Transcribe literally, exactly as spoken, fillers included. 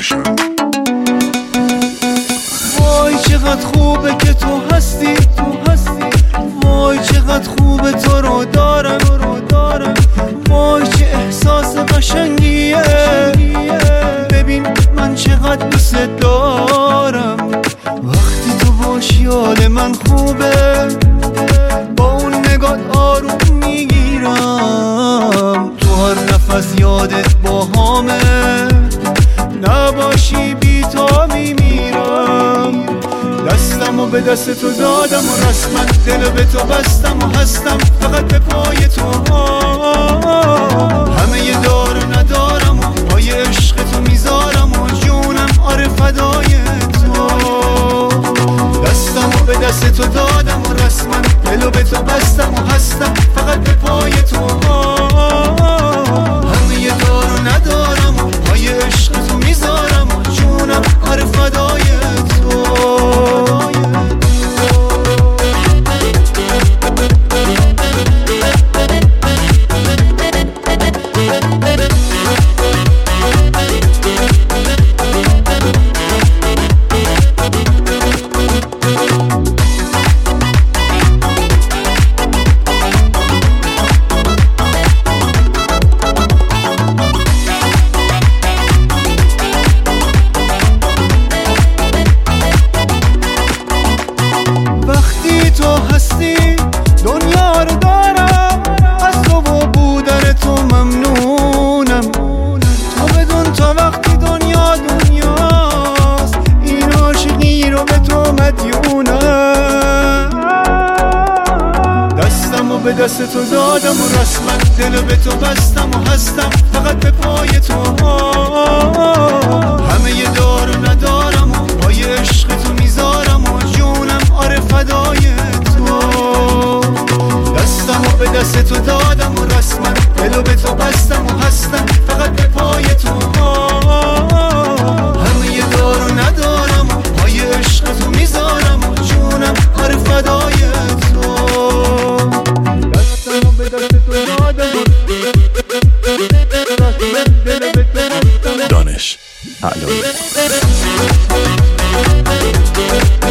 وای چقدر خوبه که تو هستی تو هستی وای چقدر خوبه تو رو دارم رو دارم وای چه احساس قشنگیه ببین من چقدر دوست دارم وقتی تو باشی حال من خوبه با اون نگات آروم میگیرم تو هر نفس یادت با همه نباشی بی تا میمیرم دستمو به دست تو دادم و رسما دل به تو بستم و هستم فقط به پای تو همه یه دار و ندارم و پای عشق تو میذارم و جونم آره فدای تو دستمو به دست تو دادم و رسما دل به تو بستم و هستم فقط به پای تو همه یه دار و ندارم و پای عشق تو میذارم و جونم آره فدای تو دنیا رو دارم از تو و بودن تو ممنونم تو بدون تا وقتی دنیا دنیاست این عاشقی رو به تو مدیونم دستم و به دست تو دادم و رسما دل به تو بستم و هستم فقط به پای تو همه یه دار و ندارم و پای عشق تو میذارم و جونم آره فدای به دست تو دادم و رسما دلو به تو بستم و هستم فقط به پای تو همه یه دار و ندارم و پای عشق تو میذارم و جونم آره فدای تو دستمو به دست تو دادم و رسما دلو به تو بستم دانش علایی